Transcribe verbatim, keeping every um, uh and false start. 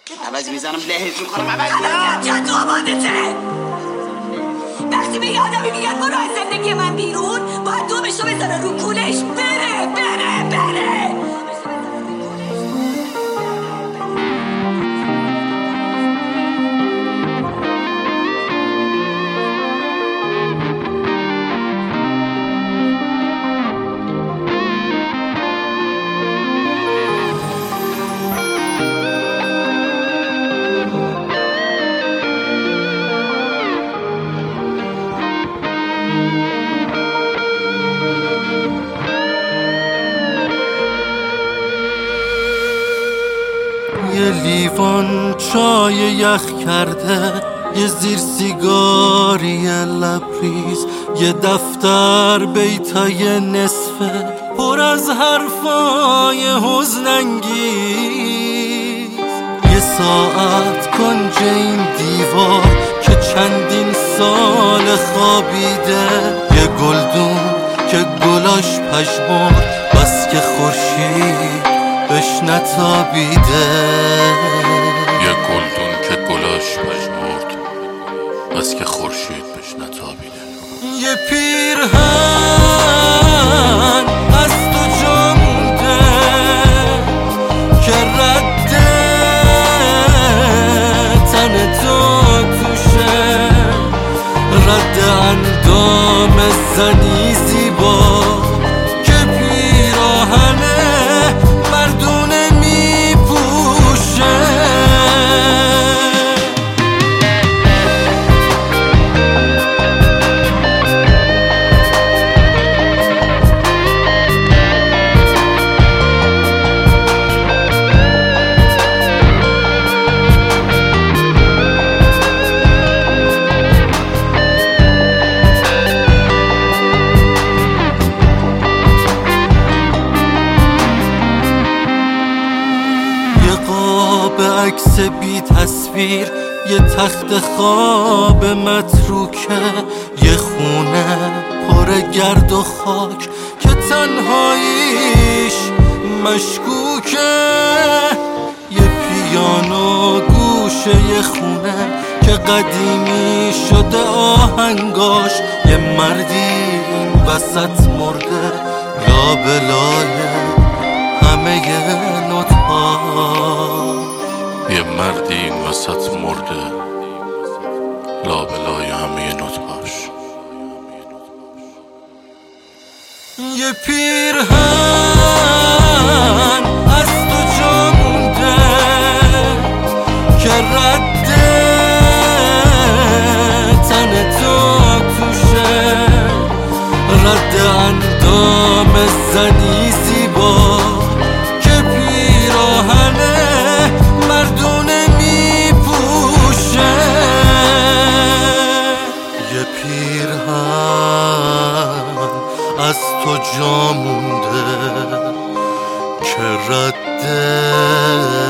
عوضی میزنم لهت میکنم عوض چند تو آمادته وقتی به آدمی میگن برو از زندگی من بیرون باید دو بشو بزنه رو کولش بره بره بره یه لیوان چای یخ کرده، یه زیر سیگاری لبریز، یه دفتر بیتای نصفه پر از حرفای حزن‌انگیز، یه ساعت کنج این دیوار که چندین سال خوابیده، یه گلدون که گلاش پژمرد بس که خورشید بش نتابیده، یه گلدون که گلاش پژمرد بس که خورشید بش نتابیده، یه پیرهن از تو جا مونده که رد تن تو توشه، رد اندام زنی زیبا که پیراهنه مردونه میپوشه. عکس بی تصویر، یه تخت خواب متروکه، یه خونه پر گرد و خاک که تنهاییش مشکوکه، یه پیانو گوشه یه خونه که قدیمی شده آهنگاش، یه مردی این وسط مرده لابلای همه نوت‌ها، یه مردی این وسط مرده لابلای همه نطقاش، یه پیرهن از تو جا مونده که رد تن تو توشه، رد اندام زنی زیبا که پیراهنه مردونه میپوشه، یه پیرهن از تو جا مونده که رد